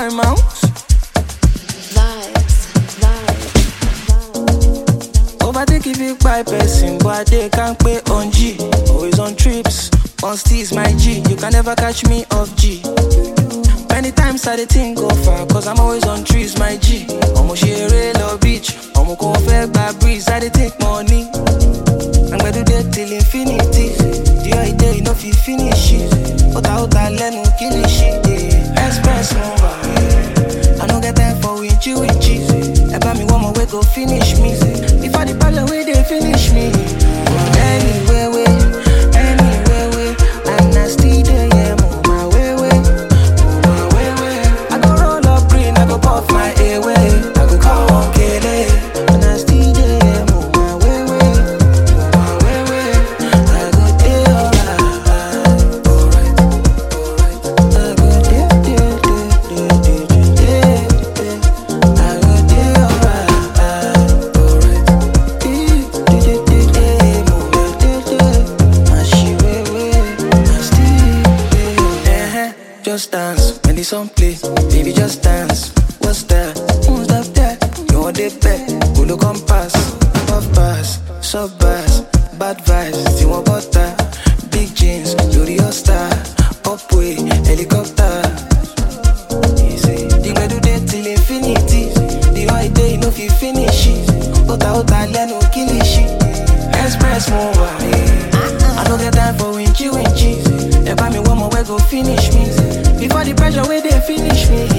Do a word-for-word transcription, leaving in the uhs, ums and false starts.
my mouse. Vibes, vibes, vibes. Overtake if you buy person, but they can't pay on G. Always on trips, on steez my G. You can never catch me off G. Many times I dey think go far, cause I'm always on trees, my G. Omo share love beach, omo go fair by breeze, I dey take money. I'm gonna do that till infinity. The idea you know if you finish it. Ota ota lenu kill it shit, yeah. Express mover, yeah. I don't get time for winchy winchy. Eba me one more way go finish me. Before the ball away they finish me. Anyway, way, anyway, way. I'm not still there, yeah, move my way, way. Move my way, way. I go roll up green, I go puff my airway. I go call one K D. I'm not still there, yeah, move my way, way. Move my way, way. I go there, alright, alright, alright. I go there, there, there, there, there, there, there. I go there, alright, alright. There, there, there, there, move my there, there. My she way, way. I still there. Uh-huh. Just dance when the song play, baby. Just dance. What's that? Who's up there? You want the bed? Go look on pass, puff pass, sub bass, bad vibes. You want butter? Big jeans, L'Oreal star, upway, helicopter. Easy. The way do that till infinity. The right day, you know if you finish it. Ota ota lenu kill it shit. Express mover, yeah. I don't get time for winchy winchy. Eba me one more way go finish me. Before the pressure way they finish me.